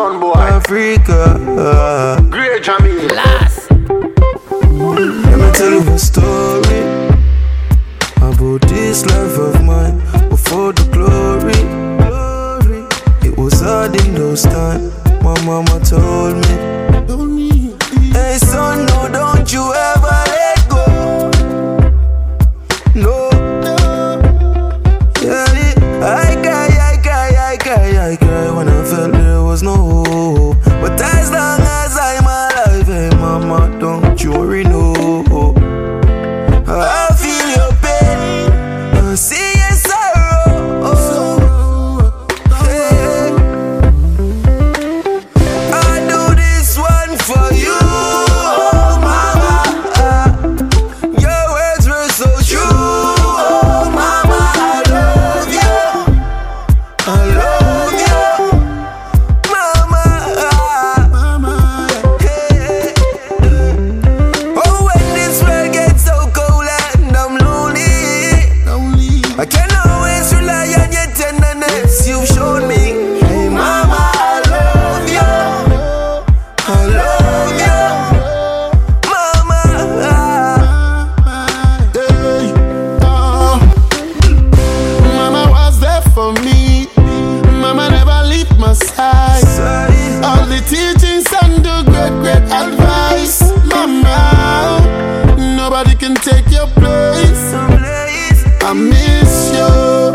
son boy. Africa. Great Jamil. Last. Let me tell you a story about this life of mine before the glory. It was hard in those times. My mama told me, hey son, no, don't you ever let go. No. Yeah, I cry when I felt there was no hope. But as long as I'm alive, hey mama, don't you worry, no. I feel your pain, I see your sorrow. Hey. I do this one for you, oh mama. Your words were so true, oh mama. I love you, I love you, mama. Hey. Oh, when this world gets so cold and I'm lonely, I can always rely on your tenderness you've shown me. Hey mama, I love you, I love you, mama. Hey, Mama was there for me. Mama never leave my side. All the teachings and the great advice. Mama, nobody can take your place. I miss you.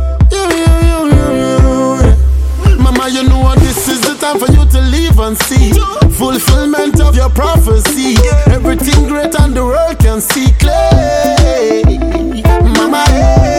Mama, you know what, this is the time for you to live and see fulfillment of your prophecy. Everything great and the world can see clear. Mama, hey.